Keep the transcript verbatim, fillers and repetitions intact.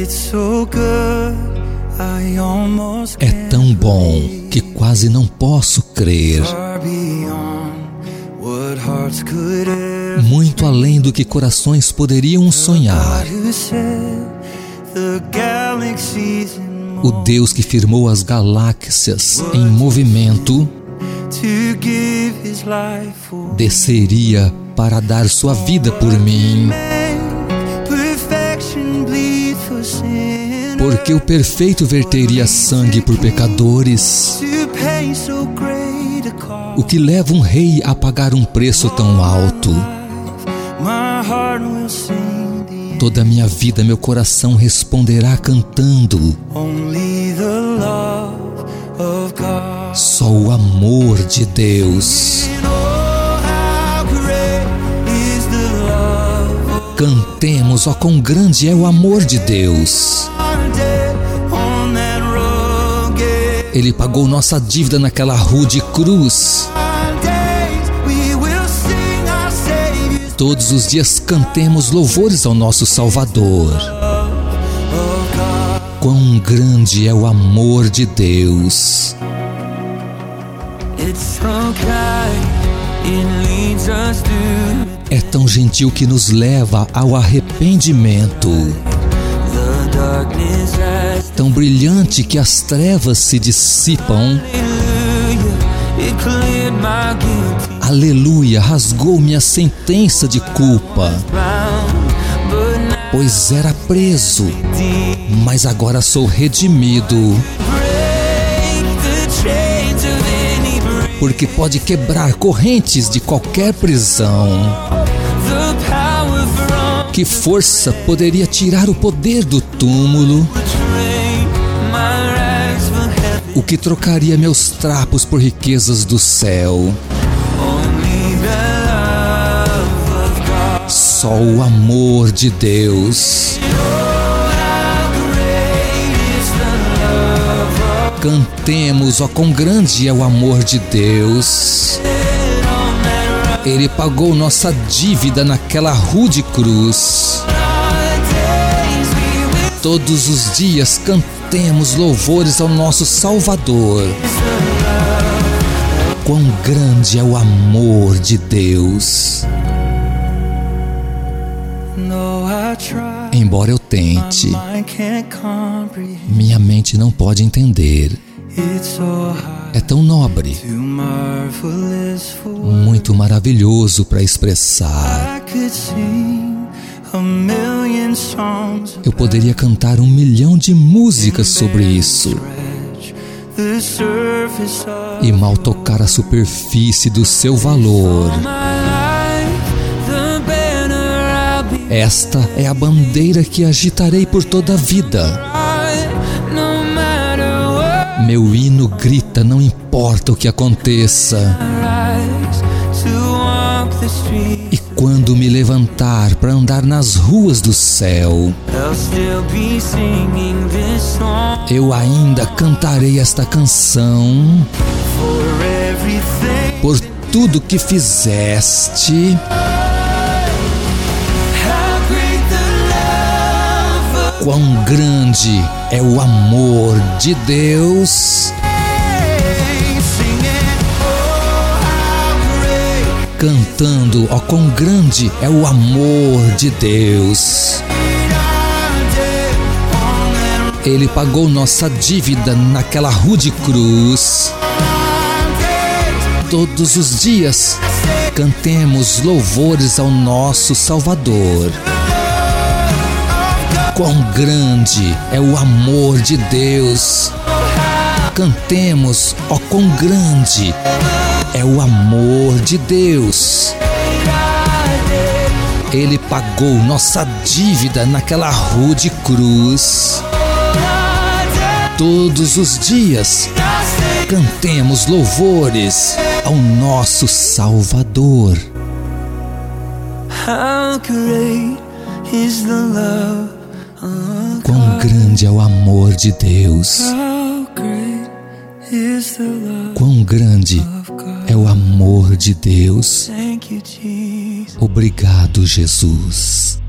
É tão bom que quase não posso crer. Muito além do que corações poderiam sonhar. O Deus que firmou as galáxias em movimento desceria para dar sua vida por mim. Porque o perfeito verteria sangue por pecadores. O que leva um rei a pagar um preço tão alto? Toda a minha vida, meu coração responderá cantando. Só o amor de Deus. Cantemos, ó quão grande é o amor de Deus. Ele pagou nossa dívida naquela rude cruz. Todos os dias cantemos louvores ao nosso Salvador. Quão grande é o amor de Deus. É tão gentil que nos leva ao arrependimento. Tão brilhante que as trevas se dissipam. Aleluia, rasgou minha sentença de culpa. Pois era preso, mas agora sou redimido. Porque pode quebrar correntes de qualquer prisão. Que força poderia tirar o poder do túmulo? O que trocaria meus trapos por riquezas do céu? Só o amor de Deus. Cantemos, ó quão grande é o amor de Deus. Ele pagou nossa dívida naquela rude cruz. Todos os dias cantemos louvores ao nosso Salvador. Quão grande é o amor de Deus. Embora eu tente, minha mente não pode entender. É tão nobre, muito maravilhoso para expressar. Eu poderia cantar um milhão de músicas sobre isso e mal tocar a superfície do seu valor. Esta é a bandeira que agitarei por toda a vida. Meu hino grita, não importa o que aconteça. E quando me levantar para andar nas ruas do céu, eu ainda cantarei esta canção. Por tudo que fizeste, quão grande é o amor de Deus. Cantando, ó quão grande é o amor de Deus. Ele pagou nossa dívida naquela rude cruz. Todos os dias cantemos louvores ao nosso Salvador. Quão grande é o amor de Deus. Cantemos, ó quão grande é o amor de Deus. Ele pagou nossa dívida naquela rude cruz. Todos os dias cantemos louvores ao nosso Salvador. Quão grande é o amor de Deus. Quão grande é o amor de Deus. Obrigado, Jesus.